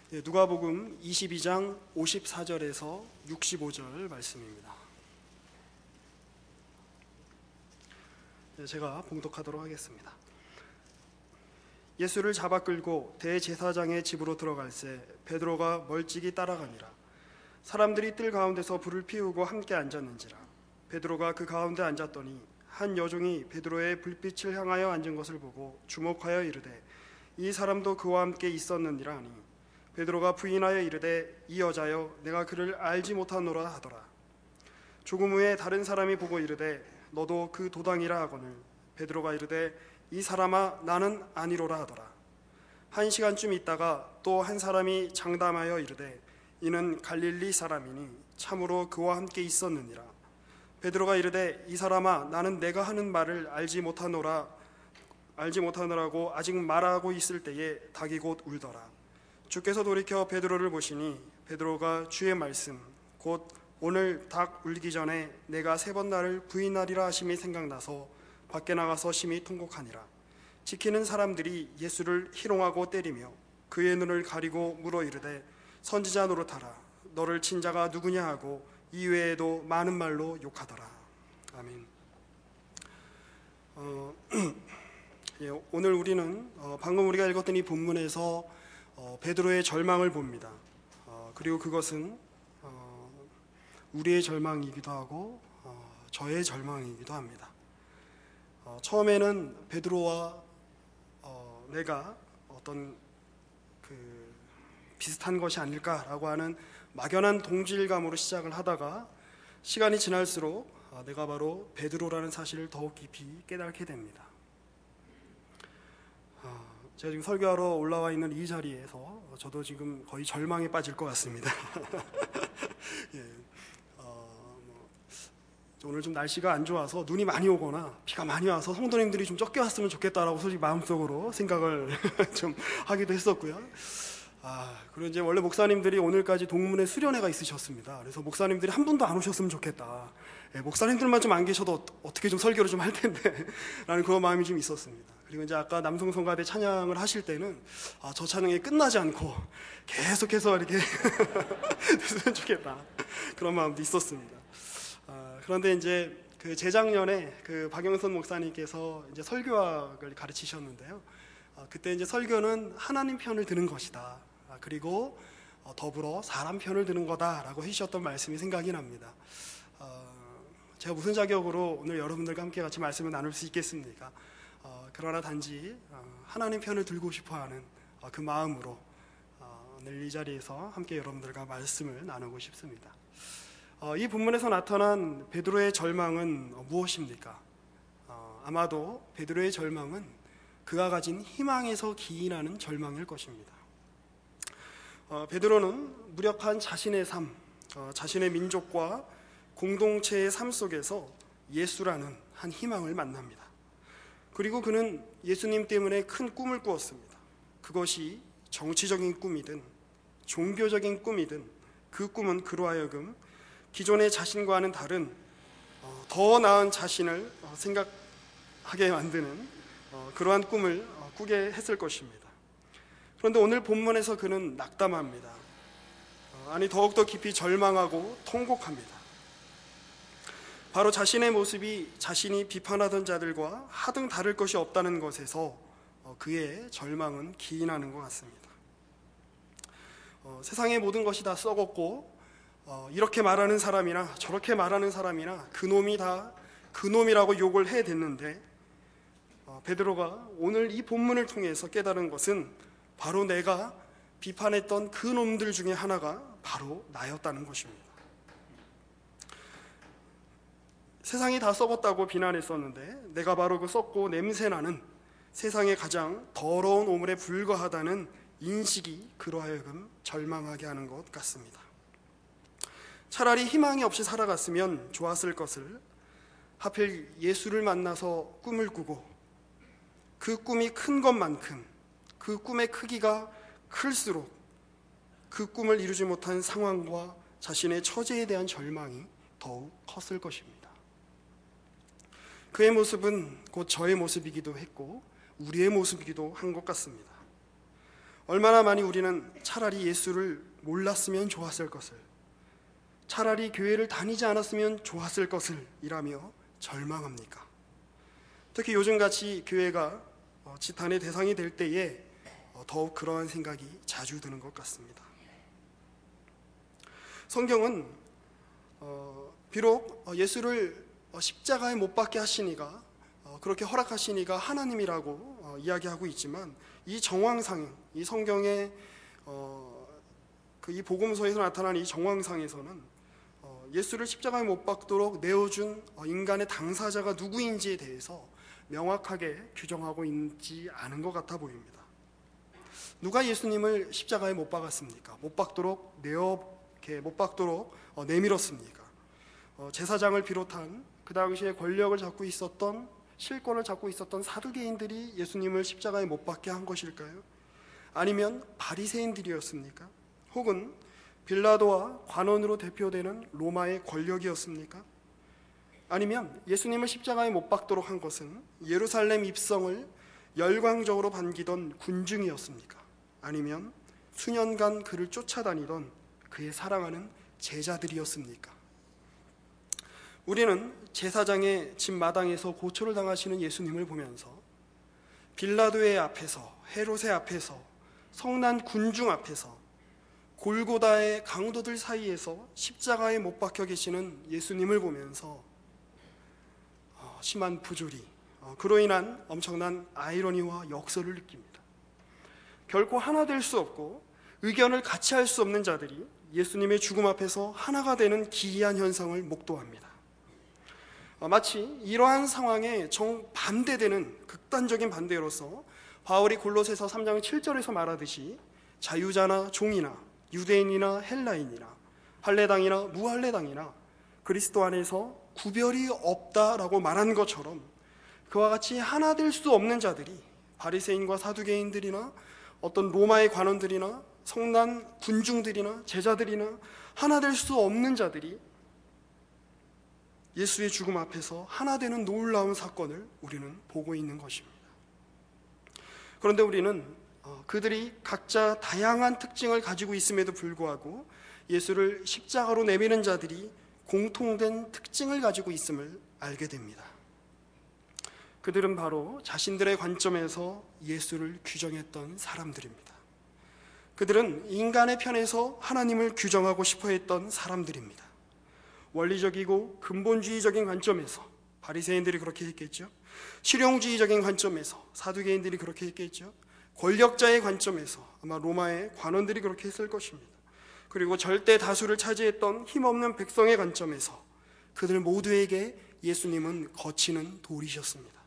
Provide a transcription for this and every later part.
누가복음 22장 54절에서 65절 말씀입니다. 제가 봉독하도록 하겠습니다. 예수를 잡아 끌고 대제사장의 집으로 들어갈새 베드로가 멀찍이 따라가니라. 사람들이 뜰 가운데서 불을 피우고 함께 앉았는지라. 베드로가 그 가운데 앉았더니 한 여종이 베드로의 불빛을 향하여 앉은 것을 보고 주목하여 이르되 이 사람도 그와 함께 있었느니라 하니, 베드로가 부인하여 이르되 이 여자여 내가 그를 알지 못하노라 하더라. 조금 후에 다른 사람이 보고 이르되 너도 그 도당이라 하거늘 베드로가 이르되 이 사람아 나는 아니로라 하더라. 한 시간쯤 있다가 또 한 사람이 장담하여 이르되 이는 갈릴리 사람이니 참으로 그와 함께 있었느니라. 베드로가 이르되 이 사람아 나는 내가 하는 말을 알지 못하노라고 아직 말하고 있을 때에 닭이 곧 울더라. 주께서 돌이켜 베드로를 보시니 베드로가 주의 말씀 곧 오늘 닭 울기 전에 내가 3번 나를 부인하리라 하심이 생각나서 밖에 나가서 심히 통곡하니라. 지키는 사람들이 예수를 희롱하고 때리며 그의 눈을 가리고 물어 이르되 선지자 노릇하라. 너를 친 자가 누구냐 하고 이외에도 많은 말로 욕하더라. 아멘. 오늘 우리는 방금 우리가 읽었던 이 본문에서 베드로의 절망을 봅니다. 그리고 그것은 우리의 절망이기도 하고 저의 절망이기도 합니다. 처음에는 베드로와 내가 어떤 비슷한 것이 아닐까라고 하는 막연한 동질감으로 시작을 하다가 시간이 지날수록 내가 바로 베드로라는 사실을 더욱 깊이 깨닫게 됩니다. 제가 지금 설교하러 올라와 있는 이 자리에서 저도 지금 거의 절망에 빠질 것 같습니다. 예, 오늘 좀 날씨가 안 좋아서 눈이 많이 오거나 비가 많이 와서 성도님들이 좀 적게 왔으면 좋겠다라고 솔직히 마음속으로 생각을 좀 하기도 했었고요. 그리고 이제 원래 목사님들이 오늘까지 동문회 수련회가 있으셨습니다. 그래서 목사님들이 한 분도 안 오셨으면 좋겠다. 목사님들만 좀 안 계셔도 어떻게 좀 설교를 좀 할 텐데 라는 그런 마음이 좀 있었습니다. 그리고 이제 아까 남성성가대 찬양을 하실 때는 저 찬양이 끝나지 않고 계속해서 이렇게 됐으면 좋겠다 그런 마음도 있었습니다. 그런데 이제 그 재작년에 그 박영선 목사님께서 이제 설교학을 가르치셨는데요. 그때 이제 설교는 하나님 편을 드는 것이다. 그리고 더불어 사람 편을 드는 거다라고 해주셨던 말씀이 생각이 납니다. 제가 무슨 자격으로 오늘 여러분들과 함께 같이 말씀을 나눌 수 있겠습니까? 그러나 단지 하나님 편을 들고 싶어하는 그 마음으로 오늘 이 자리에서 함께 여러분들과 말씀을 나누고 싶습니다. 이 본문에서 나타난 베드로의 절망은 무엇입니까? 아마도 베드로의 절망은 그가 가진 희망에서 기인하는 절망일 것입니다. 베드로는 무력한 자신의 삶, 자신의 민족과 공동체의 삶 속에서 예수라는 한 희망을 만납니다. 그리고 그는 예수님 때문에 큰 꿈을 꾸었습니다. 그것이 정치적인 꿈이든 종교적인 꿈이든 그 꿈은 그로 하여금 기존의 자신과는 다른 더 나은 자신을 생각하게 만드는 그러한 꿈을 꾸게 했을 것입니다. 그런데 오늘 본문에서 그는 낙담합니다. 더욱더 깊이 절망하고 통곡합니다. 바로 자신의 모습이 자신이 비판하던 자들과 하등 다를 것이 없다는 것에서 그의 절망은 기인하는 것 같습니다. 세상의 모든 것이 다 썩었고 이렇게 말하는 사람이나 저렇게 말하는 사람이나 그놈이 다 그놈이라고 욕을 해댔는데 베드로가 오늘 이 본문을 통해서 깨달은 것은 바로 내가 비판했던 그 놈들 중에 하나가 바로 나였다는 것입니다. 세상이 다 썩었다고 비난했었는데 내가 바로 그 썩고 냄새나는 세상의 가장 더러운 오물에 불과하다는 인식이 그로 하여금 절망하게 하는 것 같습니다. 차라리 희망이 없이 살아갔으면 좋았을 것을 하필 예수를 만나서 꿈을 꾸고 그 꿈이 큰 것만큼 그 꿈의 크기가 클수록 그 꿈을 이루지 못한 상황과 자신의 처지에 대한 절망이 더욱 컸을 것입니다. 그의 모습은 곧 저의 모습이기도 했고 우리의 모습이기도 한 것 같습니다. 얼마나 많이 우리는 차라리 예수를 몰랐으면 좋았을 것을, 차라리 교회를 다니지 않았으면 좋았을 것을 이라며 절망합니까? 특히 요즘같이 교회가 지탄의 대상이 될 때에 더욱 그러한 생각이 자주 드는 것 같습니다. 성경은 비록 예수를 십자가에 못 박게 하시니가, 그렇게 허락하시니가 하나님이라고 이야기하고 있지만, 이 정황상, 이 성경의 이 복음서에서 나타난 이 정황상에서는 예수를 십자가에 못 박도록 내어준 인간의 당사자가 누구인지에 대해서 명확하게 규정하고 있지 않은 것 같아 보입니다. 누가 예수님을 십자가에 못 박았습니까? 못 박도록 내밀었습니까? 제사장을 비롯한 그 당시에 권력을 잡고 있었던, 실권을 잡고 있었던 사두개인들이 예수님을 십자가에 못 박게 한 것일까요? 아니면 바리새인들이었습니까? 혹은 빌라도와 관원으로 대표되는 로마의 권력이었습니까? 아니면 예수님을 십자가에 못 박도록 한 것은 예루살렘 입성을 열광적으로 반기던 군중이었습니까? 아니면 수년간 그를 쫓아다니던 그의 사랑하는 제자들이었습니까? 우리는 제사장의 집 마당에서 고초를 당하시는 예수님을 보면서 빌라도의 앞에서, 헤롯의 앞에서, 성난 군중 앞에서, 골고다의 강도들 사이에서 십자가에 못 박혀 계시는 예수님을 보면서 심한 부조리, 그로 인한 엄청난 아이러니와 역설을 느낍니다. 결코 하나 될 수 없고 의견을 같이 할 수 없는 자들이 예수님의 죽음 앞에서 하나가 되는 기이한 현상을 목도합니다. 마치 이러한 상황에 정반대되는 극단적인 반대로서 바울이 골로새서 3장 7절에서 말하듯이 자유자나 종이나 유대인이나 헬라인이나 할례당이나 무할례당이나 그리스도 안에서 구별이 없다라고 말한 것처럼, 그와 같이 하나 될 수 없는 자들이, 바리새인과 사두개인들이나 어떤 로마의 관원들이나 성난 군중들이나 제자들이나 하나 될 수 없는 자들이 예수의 죽음 앞에서 하나 되는 놀라운 사건을 우리는 보고 있는 것입니다. 그런데 우리는 그들이 각자 다양한 특징을 가지고 있음에도 불구하고 예수를 십자가로 내미는 자들이 공통된 특징을 가지고 있음을 알게 됩니다. 그들은 바로 자신들의 관점에서 예수를 규정했던 사람들입니다. 그들은 인간의 편에서 하나님을 규정하고 싶어 했던 사람들입니다. 원리적이고 근본주의적인 관점에서 바리새인들이 그렇게 했겠죠. 실용주의적인 관점에서 사두개인들이 그렇게 했겠죠. 권력자의 관점에서 아마 로마의 관원들이 그렇게 했을 것입니다. 그리고 절대 다수를 차지했던 힘없는 백성의 관점에서 그들 모두에게 예수님은 거치는 돌이셨습니다.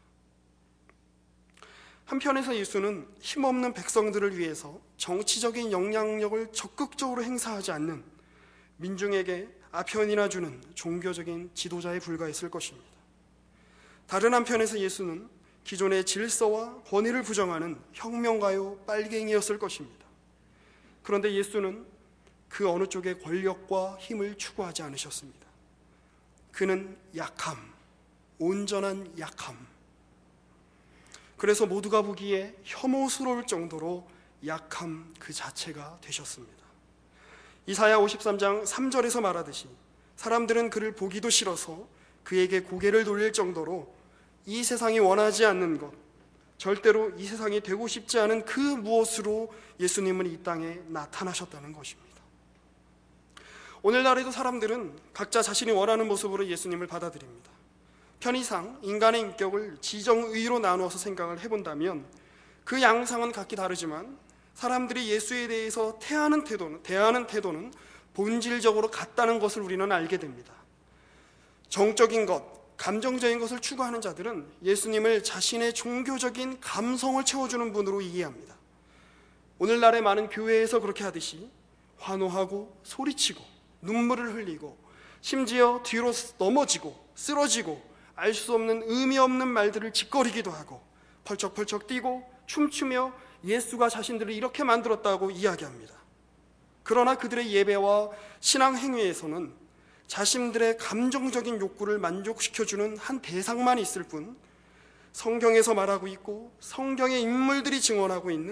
한편에서 예수는 힘없는 백성들을 위해서 정치적인 영향력을 적극적으로 행사하지 않는, 민중에게 아편이나 주는 종교적인 지도자에 불과했을 것입니다. 다른 한편에서 예수는 기존의 질서와 권위를 부정하는 혁명가요 빨갱이였을 것입니다. 그런데 예수는 그 어느 쪽의 권력과 힘을 추구하지 않으셨습니다. 그는 약함, 온전한 약함, 그래서 모두가 보기에 혐오스러울 정도로 약함 그 자체가 되셨습니다. 이사야 53장 3절에서 말하듯이 사람들은 그를 보기도 싫어서 그에게 고개를 돌릴 정도로 이 세상이 원하지 않는 것, 절대로 이 세상이 되고 싶지 않은 그 무엇으로 예수님은 이 땅에 나타나셨다는 것입니다. 오늘날에도 사람들은 각자 자신이 원하는 모습으로 예수님을 받아들입니다. 편의상 인간의 인격을 지정의로 나누어서 생각을 해본다면 그 양상은 각기 다르지만 사람들이 예수에 대해서 대하는 태도는 본질적으로 같다는 것을 우리는 알게 됩니다. 정적인 것, 감정적인 것을 추구하는 자들은 예수님을 자신의 종교적인 감성을 채워주는 분으로 이해합니다. 오늘날의 많은 교회에서 그렇게 하듯이 환호하고 소리치고 눈물을 흘리고 심지어 뒤로 넘어지고 쓰러지고 알 수 없는 의미 없는 말들을 짓거리기도 하고 펄쩍펄쩍 뛰고 춤추며 예수가 자신들을 이렇게 만들었다고 이야기합니다. 그러나 그들의 예배와 신앙 행위에서는 자신들의 감정적인 욕구를 만족시켜주는 한 대상만 있을 뿐, 성경에서 말하고 있고 성경의 인물들이 증언하고 있는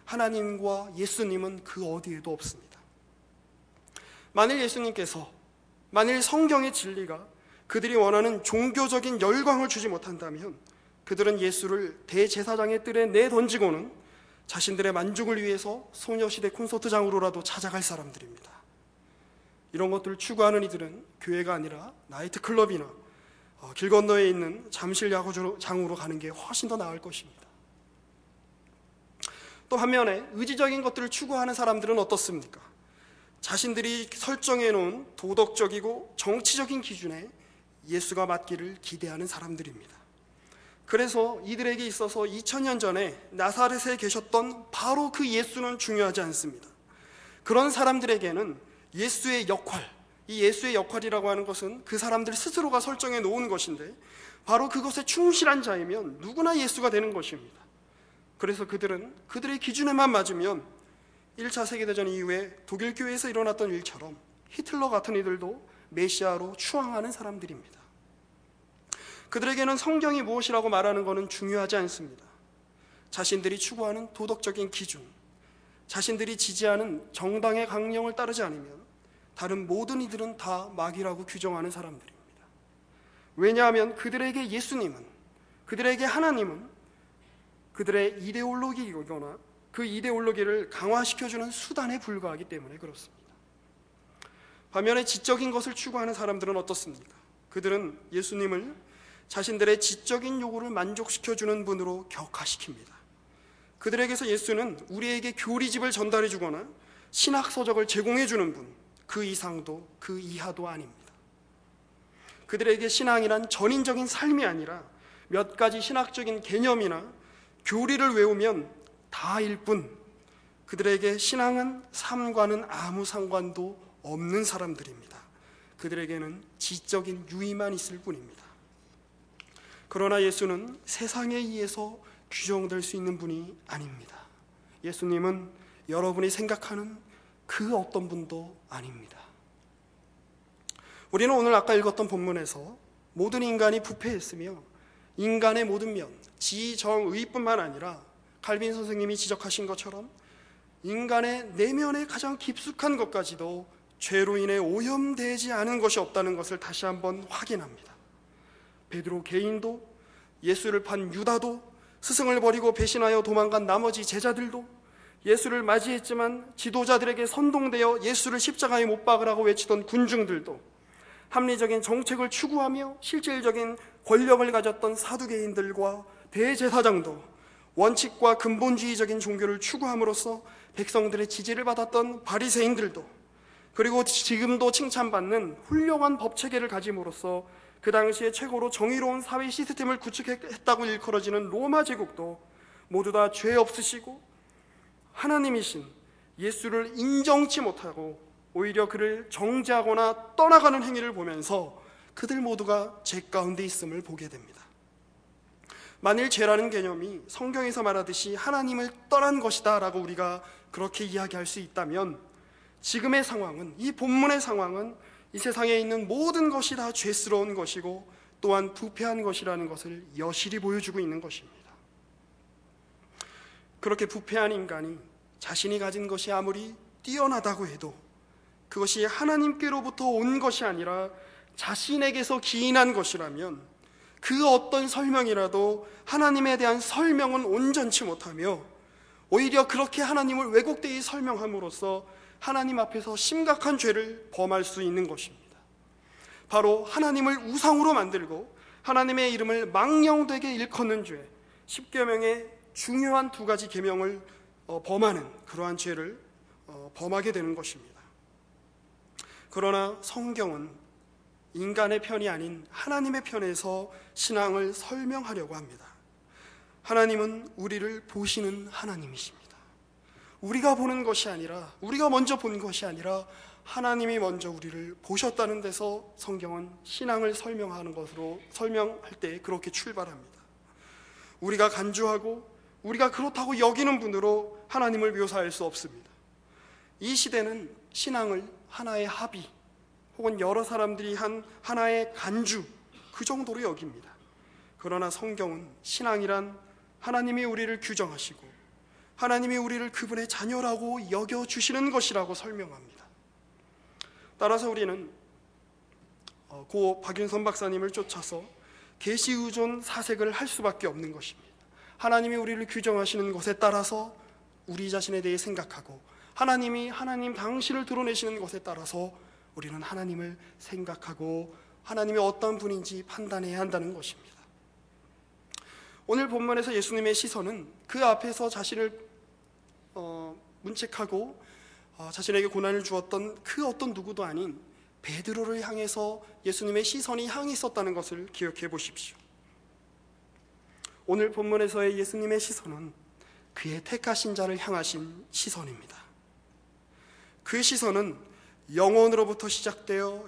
하나님과 예수님은 그 어디에도 없습니다. 만일 예수님께서, 만일 성경의 진리가 그들이 원하는 종교적인 열광을 주지 못한다면 그들은 예수를 대제사장의 뜰에 내던지고는 자신들의 만족을 위해서 소녀시대 콘서트장으로라도 찾아갈 사람들입니다. 이런 것들을 추구하는 이들은 교회가 아니라 나이트클럽이나 길 건너에 있는 잠실 야구장으로 가는 게 훨씬 더 나을 것입니다. 또 반면에 의지적인 것들을 추구하는 사람들은 어떻습니까? 자신들이 설정해 놓은 도덕적이고 정치적인 기준에 예수가 맞기를 기대하는 사람들입니다. 그래서 이들에게 있어서 2000년 전에 나사렛에 계셨던 바로 그 예수는 중요하지 않습니다. 그런 사람들에게는 예수의 역할, 이 예수의 역할이라고 하는 것은 그 사람들 스스로가 설정해 놓은 것인데 바로 그것에 충실한 자이면 누구나 예수가 되는 것입니다. 그래서 그들은 그들의 기준에만 맞으면 1차 세계대전 이후에 독일 교회에서 일어났던 일처럼 히틀러 같은 이들도 메시아로 추앙하는 사람들입니다. 그들에게는 성경이 무엇이라고 말하는 것은 중요하지 않습니다. 자신들이 추구하는 도덕적인 기준, 자신들이 지지하는 정당의 강령을 따르지 않으면 다른 모든 이들은 다 마귀라고 규정하는 사람들입니다. 왜냐하면 그들에게 예수님은, 그들에게 하나님은 그들의 이데올로기이거나 그 이데올로기를 강화시켜주는 수단에 불과하기 때문에 그렇습니다. 반면에 지적인 것을 추구하는 사람들은 어떻습니까? 그들은 예수님을 자신들의 지적인 요구를 만족시켜주는 분으로 격화시킵니다. 그들에게서 예수는 우리에게 교리집을 전달해 주거나 신학서적을 제공해 주는 분, 그 이상도 그 이하도 아닙니다. 그들에게 신앙이란 전인적인 삶이 아니라 몇 가지 신학적인 개념이나 교리를 외우면 다일 뿐, 그들에게 신앙은 삶과는 아무 상관도 없는 사람들입니다. 그들에게는 지적인 유의만 있을 뿐입니다. 그러나 예수는 세상에 의해서 규정될 수 있는 분이 아닙니다. 예수님은 여러분이 생각하는 그 어떤 분도 아닙니다. 우리는 오늘 아까 읽었던 본문에서 모든 인간이 부패했으며 인간의 모든 면, 지, 정, 의뿐만 아니라 칼빈 선생님이 지적하신 것처럼 인간의 내면의 가장 깊숙한 것까지도 죄로 인해 오염되지 않은 것이 없다는 것을 다시 한번 확인합니다. 베드로 개인도, 예수를 판 유다도, 스승을 버리고 배신하여 도망간 나머지 제자들도, 예수를 맞이했지만 지도자들에게 선동되어 예수를 십자가에 못 박으라고 외치던 군중들도, 합리적인 정책을 추구하며 실질적인 권력을 가졌던 사두개인들과 대제사장도, 원칙과 근본주의적인 종교를 추구함으로써 백성들의 지지를 받았던 바리새인들도, 그리고 지금도 칭찬받는 훌륭한 법체계를 가짐으로써 그 당시에 최고로 정의로운 사회 시스템을 구축했다고 일컬어지는 로마 제국도 모두 다 죄 없으시고 하나님이신 예수를 인정치 못하고 오히려 그를 정죄하거나 떠나가는 행위를 보면서 그들 모두가 죄 가운데 있음을 보게 됩니다. 만일 죄라는 개념이 성경에서 말하듯이 하나님을 떠난 것이다 라고 우리가 그렇게 이야기할 수 있다면 지금의 상황은, 이 본문의 상황은 이 세상에 있는 모든 것이 다 죄스러운 것이고 또한 부패한 것이라는 것을 여실히 보여주고 있는 것입니다. 그렇게 부패한 인간이 자신이 가진 것이 아무리 뛰어나다고 해도 그것이 하나님께로부터 온 것이 아니라 자신에게서 기인한 것이라면 그 어떤 설명이라도 하나님에 대한 설명은 온전치 못하며 오히려 그렇게 하나님을 왜곡되이 설명함으로써 하나님 앞에서 심각한 죄를 범할 수 있는 것입니다. 바로 하나님을 우상으로 만들고 하나님의 이름을 망령되게 일컫는 죄, 10계명의 중요한 2가지 계명을 범하는 그러한 죄를 범하게 되는 것입니다. 그러나 성경은 인간의 편이 아닌 하나님의 편에서 신앙을 설명하려고 합니다. 하나님은 우리를 보시는 하나님이십니다. 우리가 보는 것이 아니라, 우리가 먼저 본 것이 아니라 하나님이 먼저 우리를 보셨다는 데서 성경은 신앙을 설명하는 것으로, 설명할 때 그렇게 출발합니다. 우리가 간주하고 우리가 그렇다고 여기는 분으로 하나님을 묘사할 수 없습니다. 이 시대는 신앙을 하나의 합의 혹은 여러 사람들이 한 하나의 간주, 그 정도로 여깁니다. 그러나 성경은 신앙이란 하나님이 우리를 규정하시고 하나님이 우리를 그분의 자녀라고 여겨주시는 것이라고 설명합니다. 따라서 우리는 고 박윤선 박사님을 쫓아서 계시의존 사색을 할 수밖에 없는 것입니다. 하나님이 우리를 규정하시는 것에 따라서 우리 자신에 대해 생각하고, 하나님이 하나님 당신을 드러내시는 것에 따라서 우리는 하나님을 생각하고 하나님이 어떤 분인지 판단해야 한다는 것입니다. 오늘 본문에서 예수님의 시선은 그 앞에서 자신을 문책하고 자신에게 고난을 주었던 그 어떤 누구도 아닌 베드로를 향해서 예수님의 시선이 향해 있었다는 것을 기억해 보십시오. 오늘 본문에서의 예수님의 시선은 그의 택하신 자를 향하신 시선입니다. 그 시선은 영원으로부터 시작되어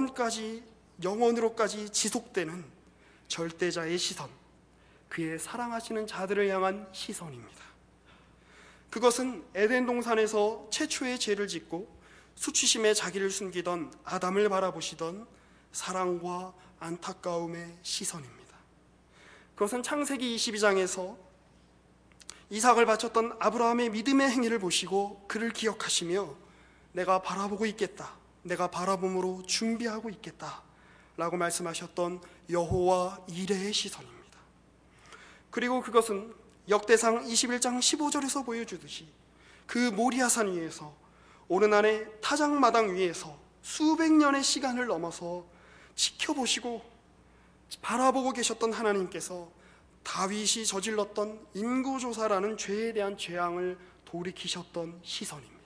영원으로까지 지속되는 절대자의 시선, 그의 사랑하시는 자들을 향한 시선입니다. 그것은 에덴 동산에서 최초의 죄를 짓고 수치심에 자기를 숨기던 아담을 바라보시던 사랑과 안타까움의 시선입니다. 그것은 창세기 22장에서 이삭을 바쳤던 아브라함의 믿음의 행위를 보시고 그를 기억하시며 내가 바라보고 있겠다, 내가 바라봄으로 준비하고 있겠다 라고 말씀하셨던 여호와 이레의 시선입니다. 그리고 그것은 역대상 21장 15절에서 보여주듯이 그 모리아산 위에서 오르난의 타작마당 위에서 수백 년의 시간을 넘어서 지켜보시고 바라보고 계셨던 하나님께서 다윗이 저질렀던 인구조사라는 죄에 대한 재앙을 돌이키셨던 시선입니다.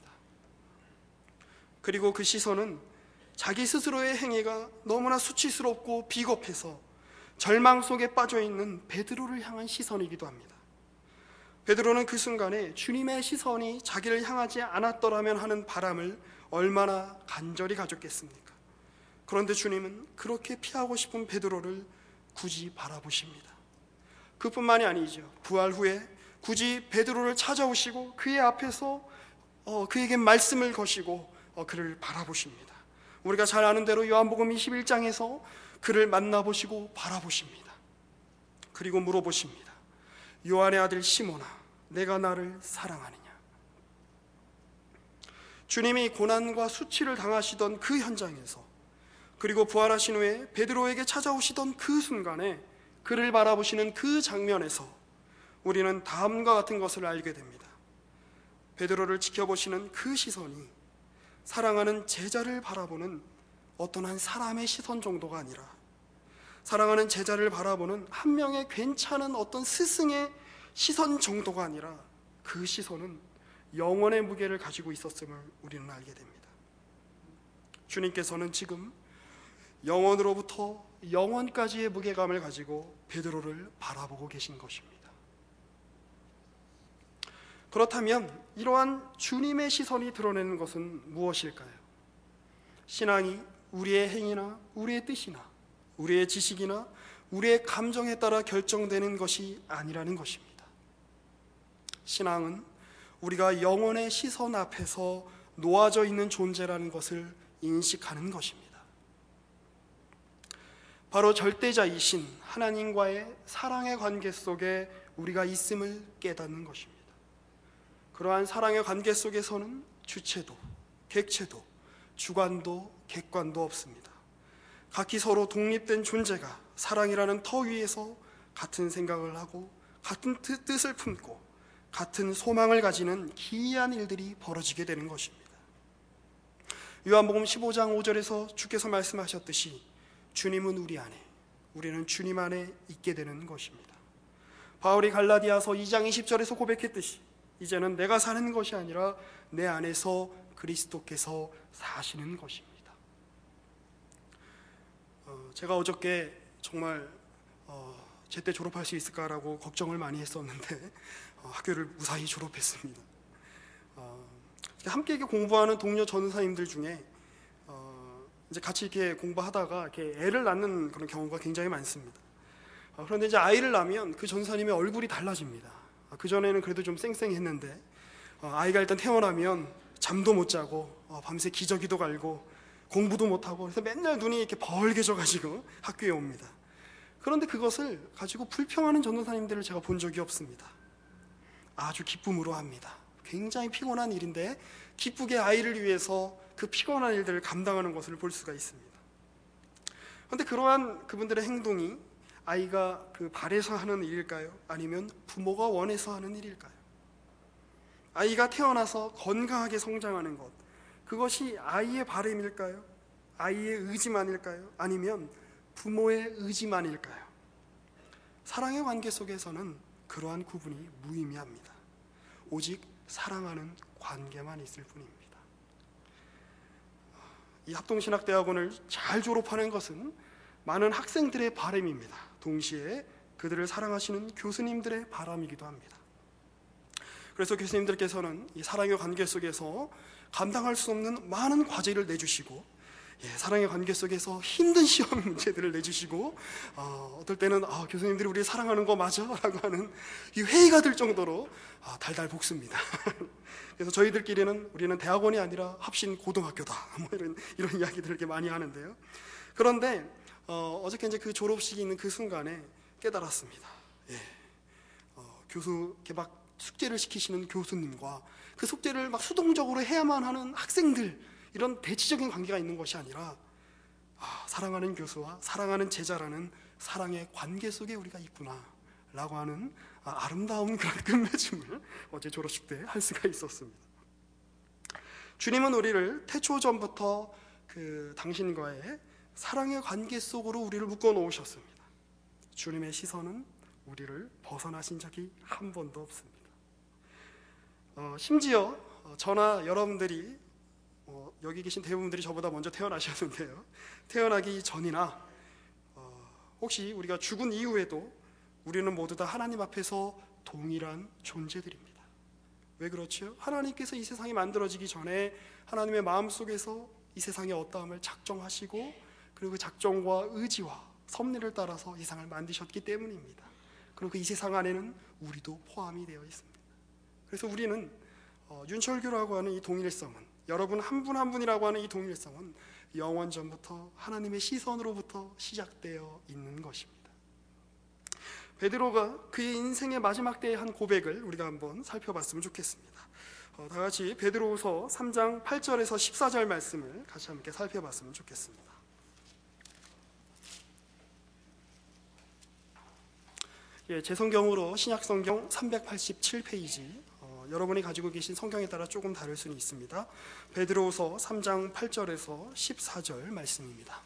그리고 그 시선은 자기 스스로의 행위가 너무나 수치스럽고 비겁해서 절망 속에 빠져있는 베드로를 향한 시선이기도 합니다. 베드로는 그 순간에 주님의 시선이 자기를 향하지 않았더라면 하는 바람을 얼마나 간절히 가졌겠습니까? 그런데 주님은 그렇게 피하고 싶은 베드로를 굳이 바라보십니다. 그뿐만이 아니죠. 부활 후에 굳이 베드로를 찾아오시고 그의 앞에서 그에게 말씀을 거시고 그를 바라보십니다. 우리가 잘 아는 대로 요한복음 21장에서 그를 만나보시고 바라보십니다. 그리고 물어보십니다. 요한의 아들 시몬아, 내가 나를 사랑하느냐? 주님이 고난과 수치를 당하시던 그 현장에서, 그리고 부활하신 후에 베드로에게 찾아오시던 그 순간에 그를 바라보시는 그 장면에서 우리는 다음과 같은 것을 알게 됩니다. 베드로를 지켜보시는 그 시선이 사랑하는 제자를 바라보는 어떤 한 사람의 시선 정도가 아니라, 사랑하는 제자를 바라보는 한 명의 괜찮은 어떤 스승의 시선 정도가 아니라, 그 시선은 영원의 무게를 가지고 있었음을 우리는 알게 됩니다. 주님께서는 지금 영원으로부터 영원까지의 무게감을 가지고 베드로를 바라보고 계신 것입니다. 그렇다면 이러한 주님의 시선이 드러내는 것은 무엇일까요? 신앙이 우리의 행위나 우리의 뜻이나 우리의 지식이나 우리의 감정에 따라 결정되는 것이 아니라는 것입니다. 신앙은 우리가 영원의 시선 앞에서 놓아져 있는 존재라는 것을 인식하는 것입니다. 바로 절대자이신 하나님과의 사랑의 관계 속에 우리가 있음을 깨닫는 것입니다. 그러한 사랑의 관계 속에서는 주체도, 객체도, 주관도, 객관도 없습니다. 각기 서로 독립된 존재가 사랑이라는 터 위에서 같은 생각을 하고 같은 뜻을 품고 같은 소망을 가지는 기이한 일들이 벌어지게 되는 것입니다. 요한복음 15장 5절에서 주께서 말씀하셨듯이 주님은 우리 안에, 우리는 주님 안에 있게 되는 것입니다. 바울이 갈라디아서 2장 20절에서 고백했듯이 이제는 내가 사는 것이 아니라 내 안에서 그리스도께서 사시는 것입니다. 제가 어저께 정말 제때 졸업할 수 있을까라고 걱정을 많이 했었는데 학교를 무사히 졸업했습니다. 함께 공부하는 동료 전사님들 중에 이제 같이 이렇게 공부하다가 이렇게 애를 낳는 그런 경우가 굉장히 많습니다. 그런데 이제 아이를 낳으면 그 전사님의 얼굴이 달라집니다. 그전에는 그래도 좀 쌩쌩했는데 아이가 일단 태어나면 잠도 못 자고 밤새 기저귀도 갈고 공부도 못하고, 그래서 맨날 눈이 이렇게 벌게져가지고 학교에 옵니다. 그런데 그것을 가지고 불평하는 전도사님들을 제가 본 적이 없습니다. 아주 기쁨으로 합니다. 굉장히 피곤한 일인데 기쁘게 아이를 위해서 그 피곤한 일들을 감당하는 것을 볼 수가 있습니다. 그런데 그러한 그분들의 행동이 아이가 그 바래서 하는 일일까요? 아니면 부모가 원해서 하는 일일까요? 아이가 태어나서 건강하게 성장하는 것, 그것이 아이의 바람일까요? 아이의 의지만일까요? 아니면 부모의 의지만일까요? 사랑의 관계 속에서는 그러한 구분이 무의미합니다. 오직 사랑하는 관계만 있을 뿐입니다. 이 합동신학대학원을 잘 졸업하는 것은 많은 학생들의 바람입니다. 동시에 그들을 사랑하시는 교수님들의 바람이기도 합니다. 그래서 교수님들께서는 이 사랑의 관계 속에서 감당할 수 없는 많은 과제를 내주시고, 사랑의 관계 속에서 힘든 시험 문제들을 내주시고, 어떨 때는 교수님들이 우리 사랑하는 거 맞아? 라고 하는 이 회의가 들 정도로 달달 볶습니다. 그래서 저희들끼리는 우리는 대학원이 아니라 합신 고등학교다, 뭐 이런 이야기들을 이렇게 많이 하는데요. 그런데 어저께 이제 그 졸업식이 있는 그 순간에 깨달았습니다. 교수 이렇게 막 숙제를 시키시는 교수님과 그 숙제를 막 수동적으로 해야만 하는 학생들, 이런 대치적인 관계가 있는 것이 아니라 사랑하는 교수와 사랑하는 제자라는 사랑의 관계 속에 우리가 있구나 라고 하는 아름다운 그런 끝맺음을 어제 졸업식 때 할 수가 있었습니다. 주님은 우리를 태초전부터 그 당신과의 사랑의 관계 속으로 우리를 묶어 놓으셨습니다. 주님의 시선은 우리를 벗어나신 적이 한 번도 없습니다. 심지어 저나 여러분들이 여기 계신 대부분들이 저보다 먼저 태어나셨는데요, 태어나기 전이나 혹시 우리가 죽은 이후에도 우리는 모두 다 하나님 앞에서 동일한 존재들입니다. 왜 그렇죠? 하나님께서 이 세상이 만들어지기 전에 하나님의 마음속에서 이 세상의 어떠함을 작정하시고, 그리고 그 작정과 의지와 섭리를 따라서 이 세상을 만드셨기 때문입니다. 그리고 이 세상 안에는 우리도 포함이 되어 있습니다. 그래서 우리는 윤철교라고 하는 이 동일성은, 여러분 한 분 한 분이라고 하는 이 동일성은 영원전부터 하나님의 시선으로부터 시작되어 있는 것입니다. 베드로가 그의 인생의 마지막 때의 한 고백을 우리가 한번 살펴봤으면 좋겠습니다. 다 같이 베드로후서 3장 8절에서 14절 말씀을 같이 함께 살펴봤으면 좋겠습니다. 제 성경으로 신약성경 387페이지, 여러분이 가지고 계신 성경에 따라 조금 다를 수는 있습니다. 베드로후서 3장 8절에서 14절 말씀입니다.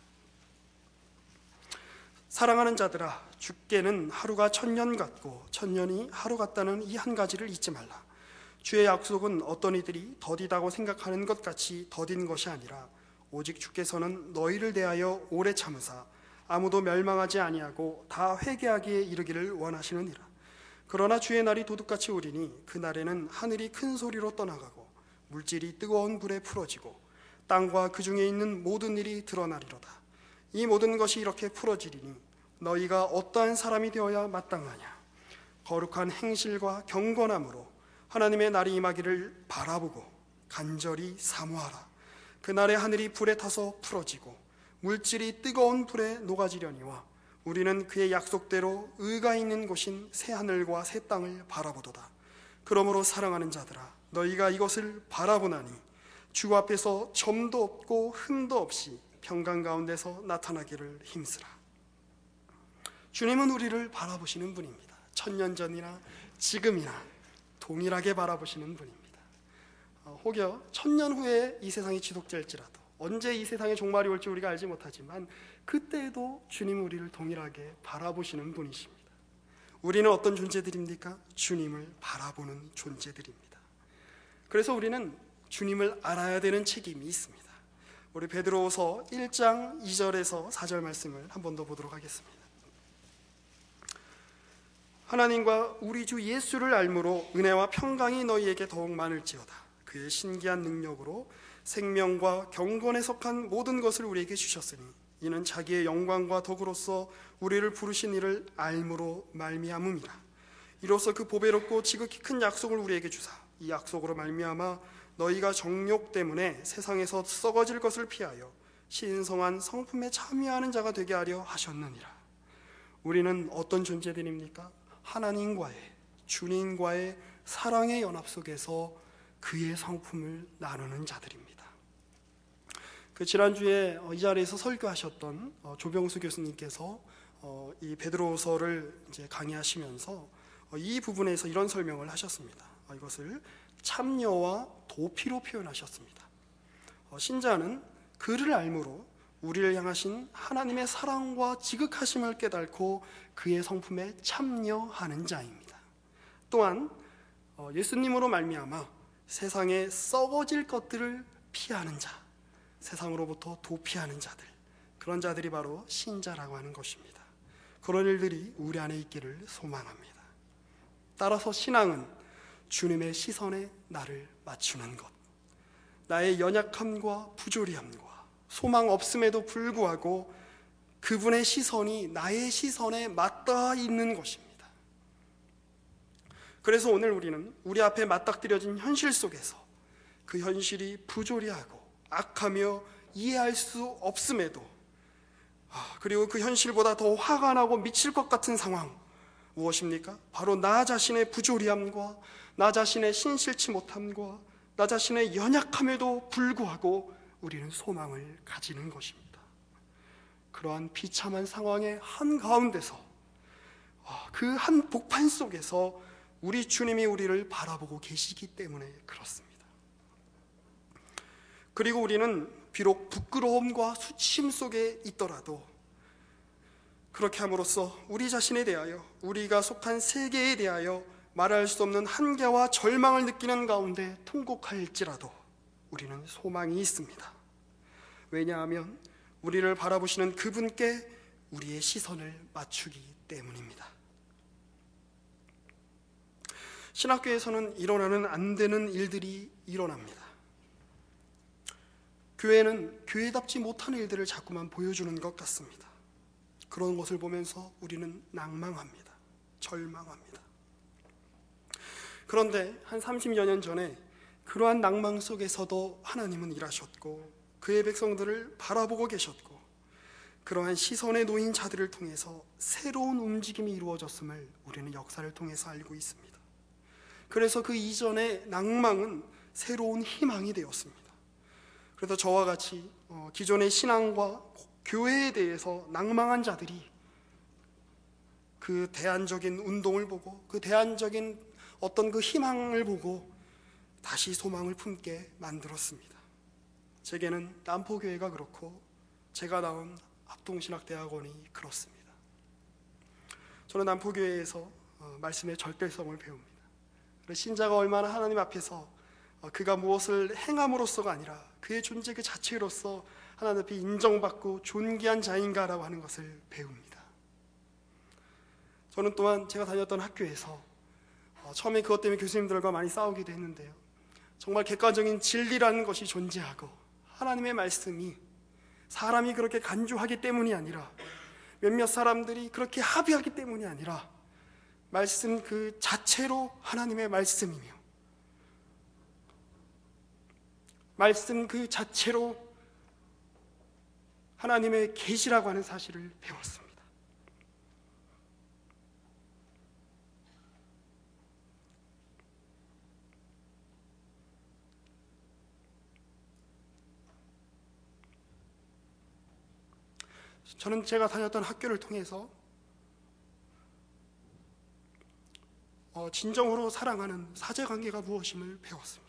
사랑하는 자들아, 주께는 하루가 천년 같고 천년이 하루 같다는 이 한 가지를 잊지 말라. 주의 약속은 어떤 이들이 더디다고 생각하는 것 같이 더딘 것이 아니라 오직 주께서는 너희를 대하여 오래 참으사 아무도 멸망하지 아니하고 다 회개하기에 이르기를 원하시느니라. 그러나 주의 날이 도둑같이 오리니 그 날에는 하늘이 큰 소리로 떠나가고 물질이 뜨거운 불에 풀어지고 땅과 그 중에 있는 모든 일이 드러나리로다. 이 모든 것이 이렇게 풀어지리니 너희가 어떠한 사람이 되어야 마땅하냐? 거룩한 행실과 경건함으로 하나님의 날이 임하기를 바라보고 간절히 사모하라. 그 날에 하늘이 불에 타서 풀어지고 물질이 뜨거운 불에 녹아지려니와 우리는 그의 약속대로 의가 있는 곳인 새 하늘과 새 땅을 바라보도다. 그러므로 사랑하는 자들아, 너희가 이것을 바라보나니 주 앞에서 점도 없고 흠도 없이 평강 가운데서 나타나기를 힘쓰라. 주님은 우리를 바라보시는 분입니다. 천년 전이나 지금이나 동일하게 바라보시는 분입니다. 혹여 천년 후에 이 세상이 지속될지라도, 언제 이 세상의 종말이 올지 우리가 알지 못하지만 그때에도 주님은 우리를 동일하게 바라보시는 분이십니다. 우리는 어떤 존재들입니까? 주님을 바라보는 존재들입니다. 그래서 우리는 주님을 알아야 되는 책임이 있습니다. 우리 베드로후서 1장 2절에서 4절 말씀을 한 번 더 보도록 하겠습니다. 하나님과 우리 주 예수를 알므로 은혜와 평강이 너희에게 더욱 많을지어다. 그의 신기한 능력으로 생명과 경건에 속한 모든 것을 우리에게 주셨으니 이는 자기의 영광과 덕으로서 우리를 부르신 이를 알므로 말미암음이라. 이로써 그 보배롭고 지극히 큰 약속을 우리에게 주사 이 약속으로 말미암아 너희가 정욕 때문에 세상에서 썩어질 것을 피하여 신성한 성품에 참여하는 자가 되게 하려 하셨느니라. 우리는 어떤 존재들입니까? 하나님과의, 주님과의 사랑의 연합 속에서 그의 성품을 나누는 자들입니다. 지난주에 이 자리에서 설교하셨던 조병수 교수님께서 이 베드로서를 이제 강의하시면서 이 부분에서 이런 설명을 하셨습니다. 이것을 참여와 도피로 표현하셨습니다. 신자는 그를 알므로 우리를 향하신 하나님의 사랑과 지극하심을 깨닫고 그의 성품에 참여하는 자입니다. 또한 예수님으로 말미암아 세상에 썩어질 것들을 피하는 자, 세상으로부터 도피하는 자들, 그런 자들이 바로 신자라고 하는 것입니다. 그런 일들이 우리 안에 있기를 소망합니다. 따라서 신앙은 주님의 시선에 나를 맞추는 것, 나의 연약함과 부조리함과 소망 없음에도 불구하고 그분의 시선이 나의 시선에 맞닿아 있는 것입니다. 그래서 오늘 우리는 우리 앞에 맞닥뜨려진 현실 속에서 그 현실이 부조리하고 악하며 이해할 수 없음에도, 그리고 그 현실보다 더 화가 나고 미칠 것 같은 상황, 무엇입니까? 바로 나 자신의 부조리함과 나 자신의 신실치 못함과 나 자신의 연약함에도 불구하고 우리는 소망을 가지는 것입니다. 그러한 비참한 상황의 한가운데서, 그 한 복판 속에서 우리 주님이 우리를 바라보고 계시기 때문에 그렇습니다. 그리고 우리는 비록 부끄러움과 수치심 속에 있더라도 그렇게 함으로써 우리 자신에 대하여, 우리가 속한 세계에 대하여 말할 수 없는 한계와 절망을 느끼는 가운데 통곡할지라도 우리는 소망이 있습니다. 왜냐하면 우리를 바라보시는 그분께 우리의 시선을 맞추기 때문입니다. 신학교에서는 일어나는 안 되는 일들이 일어납니다. 교회는 교회답지 못한 일들을 자꾸만 보여주는 것 같습니다. 그런 것을 보면서 우리는 낭망합니다. 절망합니다. 그런데 한 30여 년 전에 그러한 낭망 속에서도 하나님은 일하셨고 그의 백성들을 바라보고 계셨고 그러한 시선에 놓인 자들을 통해서 새로운 움직임이 이루어졌음을 우리는 역사를 통해서 알고 있습니다. 그래서 그 이전의 낭망은 새로운 희망이 되었습니다. 그래서 저와 같이 기존의 신앙과 교회에 대해서 낭망한 자들이 그 대안적인 운동을 보고 그 대안적인 어떤 그 희망을 보고 다시 소망을 품게 만들었습니다. 제게는 남포교회가 그렇고 제가 나온 합동신학대학원이 그렇습니다. 저는 남포교회에서 말씀의 절대성을 배웁니다. 신자가 얼마나 하나님 앞에서 그가 무엇을 행함으로써가 아니라 그의 존재 그 자체로서 하나님 앞에 인정받고 존귀한 자인가라고 하는 것을 배웁니다. 저는 또한 제가 다녔던 학교에서 처음에 그것 때문에 교수님들과 많이 싸우기도 했는데요, 정말 객관적인 진리라는 것이 존재하고 하나님의 말씀이 사람이 그렇게 간주하기 때문이 아니라 몇몇 사람들이 그렇게 합의하기 때문이 아니라 말씀 그 자체로 하나님의 말씀이며 말씀 그 자체로 하나님의 계시라고 하는 사실을 배웠습니다. 저는 제가 다녔던 학교를 통해서 진정으로 사랑하는 사제관계가 무엇임을 배웠습니다.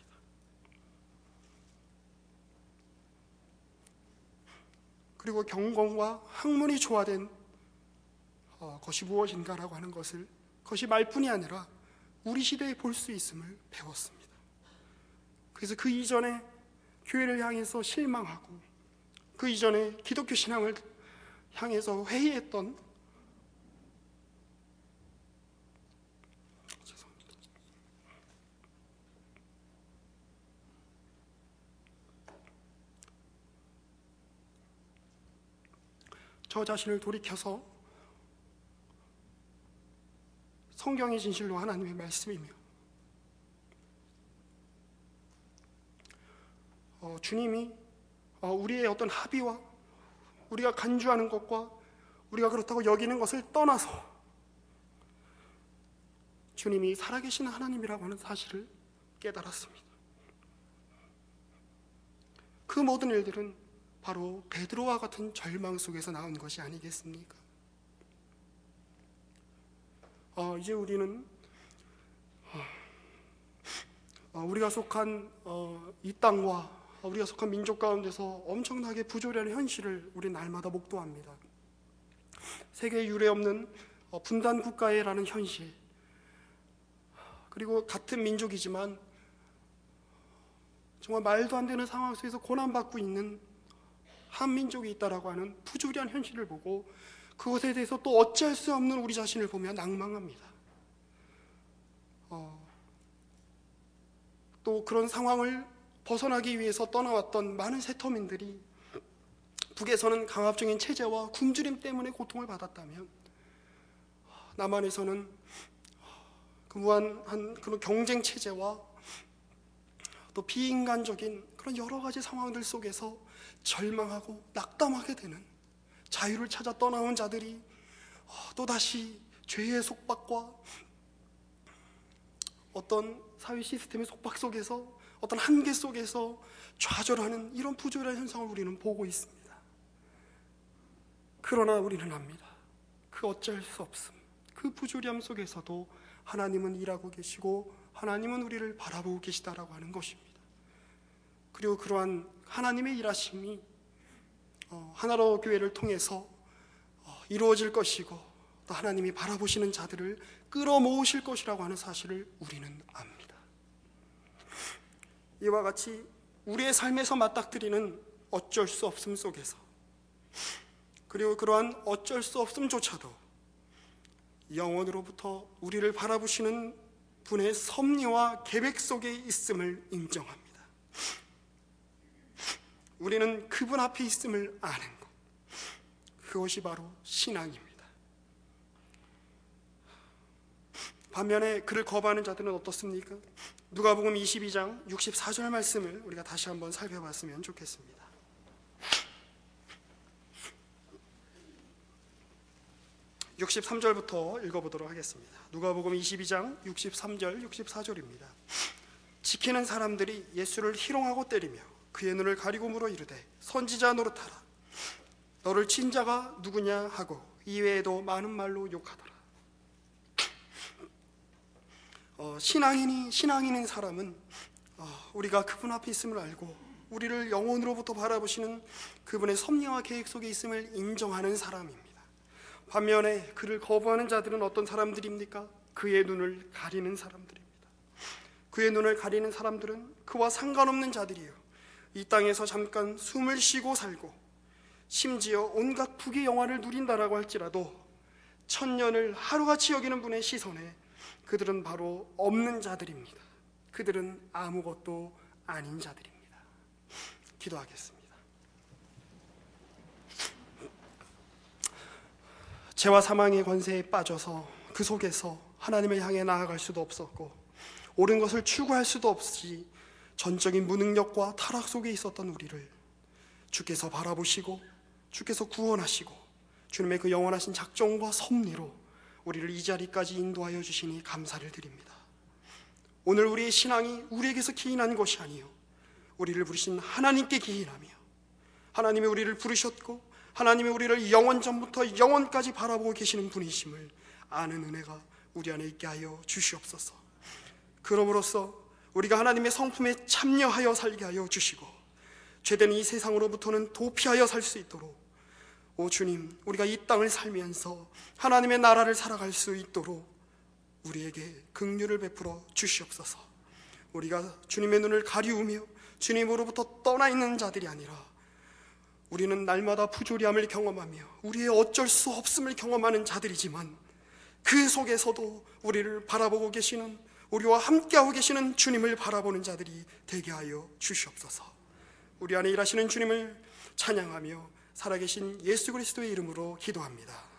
그리고 경건과 학문이 조화된 것이 무엇인가라고 하는 것을, 그것이 말뿐이 아니라 우리 시대에 볼 수 있음을 배웠습니다. 그래서 그 이전에 교회를 향해서 실망하고 그 이전에 기독교 신앙을 향해서 회의했던 저 자신을 돌이켜서 성경의 진실로 하나님의 말씀이며 주님이 우리의 어떤 합의와 우리가 간주하는 것과 우리가 그렇다고 여기는 것을 떠나서 주님이 살아계신 하나님이라고 하는 사실을 깨달았습니다. 그 모든 일들은 바로 베드로와 같은 절망 속에서 나온 것이 아니겠습니까? 이제 우리는 우리가 속한 이 땅과 우리가 속한 민족 가운데서 엄청나게 부조리한 현실을 우리 날마다 목도합니다. 세계에 유례없는 분단 국가라는 현실, 그리고 같은 민족이지만 정말 말도 안 되는 상황 속에서 고난받고 있는 한 민족이 있다라고 하는 부조리한 현실을 보고 그것에 대해서 또 어찌할 수 없는 우리 자신을 보며 낭망합니다. 또 그런 상황을 벗어나기 위해서 떠나왔던 많은 세터민들이 북에서는 강압적인 체제와 굶주림 때문에 고통을 받았다면 남한에서는 그 무한한 그런 경쟁 체제와 또 비인간적인 그런 여러 가지 상황들 속에서 절망하고 낙담하게 되는, 자유를 찾아 떠나온 자들이 또다시 죄의 속박과 어떤 사회 시스템의 속박 속에서, 어떤 한계 속에서 좌절하는 이런 부조리한 현상을 우리는 보고 있습니다. 그러나 우리는 압니다. 그 어쩔 수 없음, 그 부조리함 속에서도 하나님은 일하고 계시고 하나님은 우리를 바라보고 계시다라고 하는 것입니다. 그리고 그러한 하나님의 일하심이 하나로 교회를 통해서 이루어질 것이고 또 하나님이 바라보시는 자들을 끌어모으실 것이라고 하는 사실을 우리는 압니다. 이와 같이 우리의 삶에서 맞닥뜨리는 어쩔 수 없음 속에서, 그리고 그러한 어쩔 수 없음조차도 영원으로부터 우리를 바라보시는 분의 섭리와 계획 속에 있음을 인정합니다. 우리는 그분 앞에 있음을 아는 것, 그것이 바로 신앙입니다. 반면에 그를 거부하는 자들은 어떻습니까? 누가복음 22장 64절 말씀을 우리가 다시 한번 살펴봤으면 좋겠습니다. (63절부터) 읽어보도록 하겠습니다. 누가복음 22장 63절 64절입니다. 지키는 사람들이 예수를 희롱하고 때리며 그의 눈을 가리고 물어 이르되 선지자 노릇하라, 너를 친 자가 누구냐 하고 이외에도 많은 말로 욕하더라. 신앙인인 사람은 우리가 그분 앞에 있음을 알고 우리를 영혼으로부터 바라보시는 그분의 섭리와 계획 속에 있음을 인정하는 사람입니다. 반면에 그를 거부하는 자들은 어떤 사람들입니까? 그의 눈을 가리는 사람들입니다. 그의 눈을 가리는 사람들은 그와 상관없는 자들이요, 이 땅에서 잠깐 숨을 쉬고 살고 심지어 온갖 부귀 영화를 누린다라고 할지라도 천년을 하루같이 여기는 분의 시선에 그들은 바로 없는 자들입니다. 그들은 아무것도 아닌 자들입니다. 기도하겠습니다. 죄와 사망의 권세에 빠져서 그 속에서 하나님을 향해 나아갈 수도 없었고 옳은 것을 추구할 수도 없이 전적인 무능력과 타락 속에 있었던 우리를 주께서 바라보시고 주께서 구원하시고 주님의 그 영원하신 작정과 섭리로 우리를 이 자리까지 인도하여 주시니 감사를 드립니다. 오늘 우리의 신앙이 우리에게서 기인한 것이 아니요, 우리를 부르신 하나님께 기인하며 하나님이 우리를 부르셨고 하나님이 우리를 영원 전부터 영원까지 바라보고 계시는 분이심을 아는 은혜가 우리 안에 있게 하여 주시옵소서. 그럼으로써 우리가 하나님의 성품에 참여하여 살게 하여 주시고 죄된 이 세상으로부터는 도피하여 살 수 있도록, 오 주님, 우리가 이 땅을 살면서 하나님의 나라를 살아갈 수 있도록 우리에게 긍휼을 베풀어 주시옵소서. 우리가 주님의 눈을 가리우며 주님으로부터 떠나 있는 자들이 아니라 우리는 날마다 부조리함을 경험하며 우리의 어쩔 수 없음을 경험하는 자들이지만 그 속에서도 우리를 바라보고 계시는, 우리와 함께하고 계시는 주님을 바라보는 자들이 되게 하여 주시옵소서. 우리 안에 일하시는 주님을 찬양하며 살아계신 예수 그리스도의 이름으로 기도합니다.